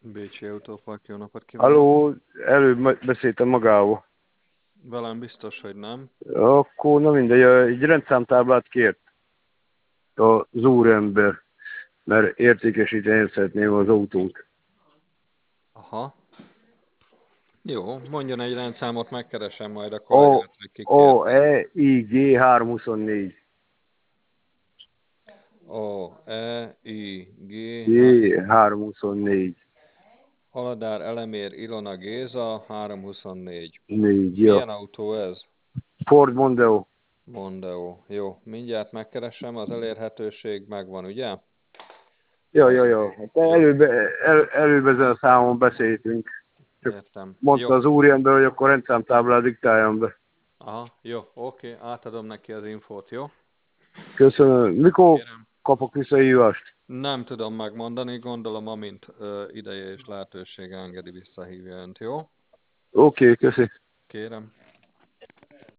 Bécsi Autópark, jó napot kívánok! Halló, előbb beszéltem magával. Velem biztos, hogy nem. Akkor na mindegy, egy rendszámtáblát kért az úrember, mert értékesíteni szeretném az autót. Aha. Jó, mondjon egy rendszámot, megkeresem majd a A, kollégát, hogy kikérte. AEIG 324. O, E, I, G, H. G 324. Haladár Elemér Ilona Géza, 324. 4, Milyen ja. autó ez? Ford Mondeo. Mondeo. Jó, mindjárt megkeresem, az elérhetőség megvan, ugye? Ja. Hát Jó, előbb ezen a számon beszéltünk. Csak értem. Jó. mondta az úriember, hogy akkor rendszámtáblát diktáljam be. Aha, jó, oké, átadom neki az infót, jó? Köszönöm. Mikor Kérem. kapok visszahívást? Nem tudom megmondani, gondolom, amint ideje és lehetősége engedi, visszahívja önt, jó? Oké, köszönöm. Kérem.